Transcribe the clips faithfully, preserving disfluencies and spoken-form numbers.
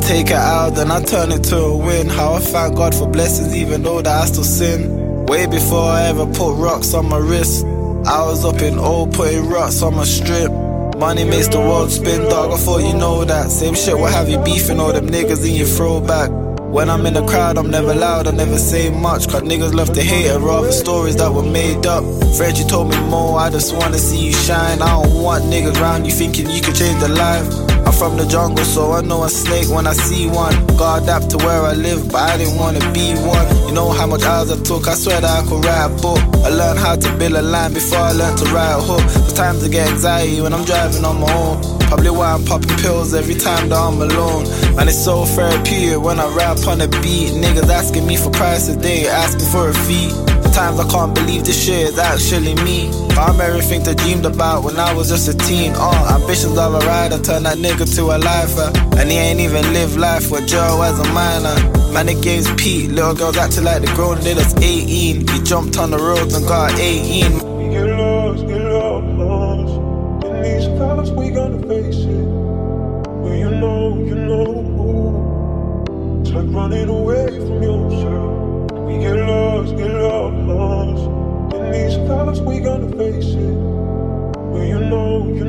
take it out, then I turn it to a win. How I thank God for blessings even though that I still sin. Way before I ever put rocks on my wrist, I was up in O putting rocks on my strip. Money makes the world spin, dog, I thought you know that. Same shit will have you beefing all them niggas in your throwback. When I'm in the crowd, I'm never loud, I never say much, cause niggas love to hate it, rather stories that were made up. Fred, you told me more, I just wanna see you shine. I don't want niggas round you thinking you could change their life. I'm from the jungle, so I know a snake when I see one. Gotta adapt to where I live, but I didn't wanna be one. You know how much hours I took, I swear that I could write a book. I learned how to build a line before I learned to write a hook. Cause times I get anxiety when I'm driving on my own. Probably why I'm popping pills every time that I'm alone. Man, it's so therapeutic when I rap on the beat. Niggas asking me for prices, they ain't asking for a fee. Times I can't believe this shit is actually me. I'm everything I dreamed about when I was just a teen. Uh, ambitions of a rider, turn that nigga to a lifer. And he ain't even live life with Joe as a minor. Man, the game's peak, little girls acting like they grown, they just eighteen. He jumped on the roads and got eighteen. We get lost, get lost. In these clouds we gonna face it. Well, you know, you know. It's like running away from yourself. We get lost, get lost. In these clouds we gonna face it. Well, you know, you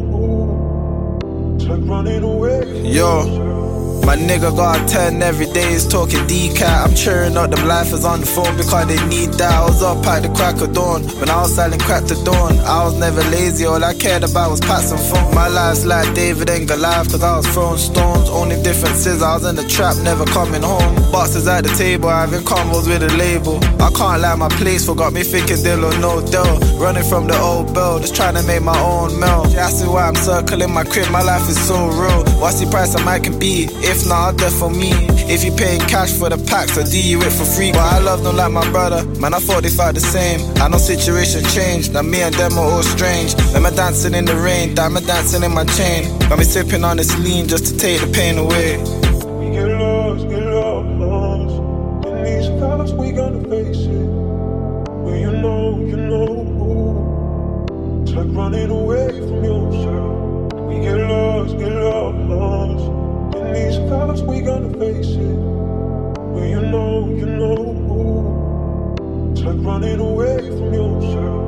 know. It's like running away from Yo. yourself. My nigga got ten every day, is talking D-Cat. I'm cheering up them lifers on the phone because they need that. I was up at the crack of dawn, when I was selling crack to dawn. I was never lazy, all I cared about was pats and phone. My life's like David and Goliath, cause I was throwing stones. Only difference is I was in the trap, never coming home. Boxes at the table, having combos with a label. I can't lie, my place forgot me thinking deal or no deal. Running from the old bell, just trying to make my own meal. She asked me why I'm circling my crib, my life is so real. What's the price I might can be? If not, death for me. If you paying cash for the packs, I do you it for free. But I love them like my brother, man, I thought they felt the same. I know situation changed, now me and them are all strange. When I'm dancing in the rain, diamond dancing in my chain. Got me sipping on this lean just to take the pain away. We get lost, get lost. In these clouds we gonna face it. Well, you know, you know. It's like running away from yourself. We get lost, get lost. In these clouds we gonna face it. Well, you know, you know. It's like running away from yourself.